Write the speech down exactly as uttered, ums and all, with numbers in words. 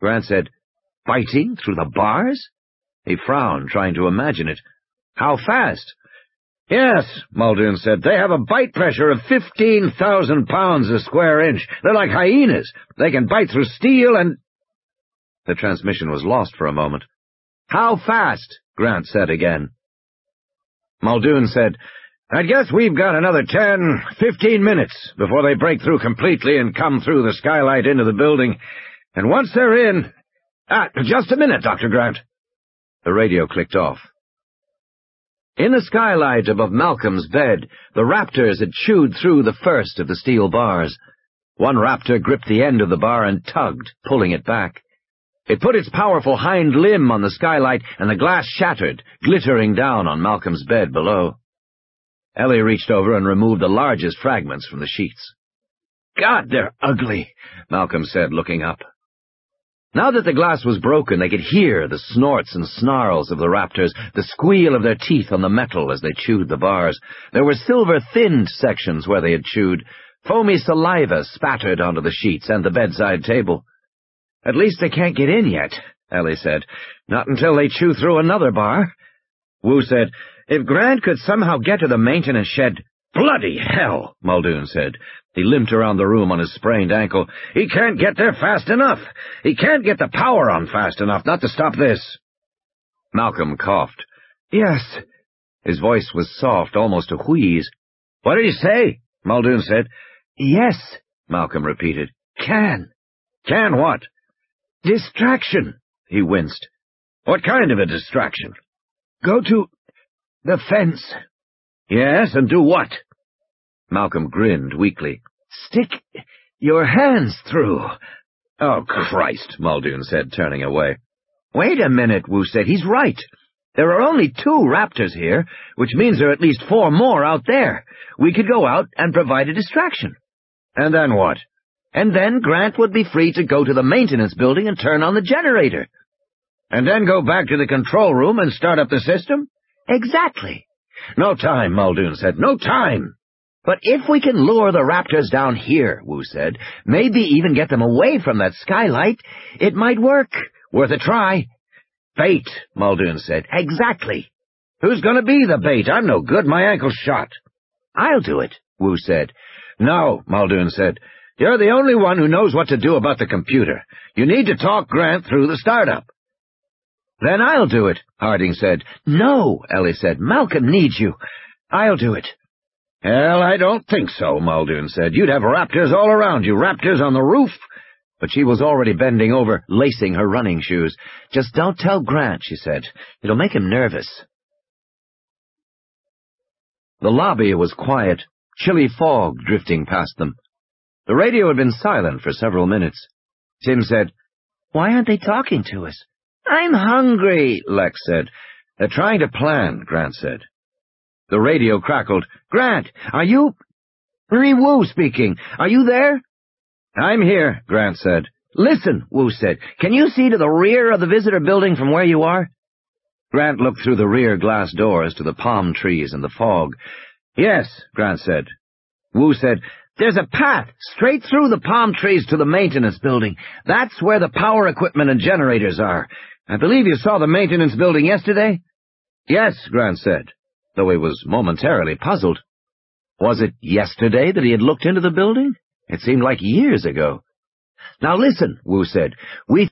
Grant said, "Fighting through the bars?" He frowned, trying to imagine it. "How fast?" "Yes," Muldoon said, "they have a bite pressure of fifteen thousand pounds a square inch. They're like hyenas. They can bite through steel and—" The transmission was lost for a moment. "How fast?" Grant said again. Muldoon said, "I guess we've got another ten, fifteen minutes before they break through completely and come through the skylight into the building. And once they're in— Ah, just a minute, Doctor Grant." The radio clicked off. In the skylight above Malcolm's bed, the raptors had chewed through the first of the steel bars. One raptor gripped the end of the bar and tugged, pulling it back. It put its powerful hind limb on the skylight, and the glass shattered, glittering down on Malcolm's bed below. Ellie reached over and removed the largest fragments from the sheets. "God, they're ugly," Malcolm said, looking up. Now that the glass was broken, they could hear the snorts and snarls of the raptors, the squeal of their teeth on the metal as they chewed the bars. There were silver-thinned sections where they had chewed. Foamy saliva spattered onto the sheets and the bedside table. "At least they can't get in yet," Ellie said. "Not until they chew through another bar." Wu said, "If Grant could somehow get to the maintenance shed—" "Bloody hell," Muldoon said. He limped around the room on his sprained ankle. "He can't get there fast enough. He can't get the power on fast enough not to stop this." Malcolm coughed. "Yes." His voice was soft, almost a wheeze. "What did he say?" Muldoon said. "Yes," Malcolm repeated. "Can." "Can what?" "Distraction," he winced. "What kind of a distraction?" "Go to the fence." "Yes, and do what?" Malcolm grinned weakly. "Stick your hands through." "Oh, Christ," Muldoon said, turning away. "Wait a minute," Wu said. "He's right. There are only two raptors here, which means there are at least four more out there. We could go out and provide a distraction." "And then what?" "And then Grant would be free to go to the maintenance building and turn on the generator." "And then go back to the control room and start up the system?" "Exactly." "No time," Muldoon said. "No time." "But if we can lure the raptors down here," Wu said, "maybe even get them away from that skylight, it might work. Worth a try." "Bait," Muldoon said. "Exactly." "Who's going to be the bait? I'm no good. My ankle's shot." "I'll do it," Wu said. "No," Muldoon said. "You're the only one who knows what to do about the computer. You need to talk Grant through the startup." "Then I'll do it," Harding said. "No," Ellie said. "Malcolm needs you. I'll do it." "Hell, I don't think so," Muldoon said. "You'd have raptors all around you, raptors on the roof." But she was already bending over, lacing her running shoes. "Just don't tell Grant," she said. "It'll make him nervous." The lobby was quiet, chilly fog drifting past them. The radio had been silent for several minutes. Tim said, "Why aren't they talking to us?" "I'm hungry," Lex said. "They're trying to plan," Grant said. The radio crackled. "Grant, are you—" "Marie Wu speaking. Are you there?" "I'm here," Grant said. "Listen," Wu said. "Can you see to the rear of the visitor building from where you are?" Grant looked through the rear glass doors to the palm trees and the fog. "Yes," Grant said. Wu said, "There's a path straight through the palm trees to the maintenance building. That's where the power equipment and generators are. I believe you saw the maintenance building yesterday?" "Yes," Grant said, though he was momentarily puzzled. Was it yesterday that he had looked into the building? It seemed like years ago. "Now listen," Wu said. "We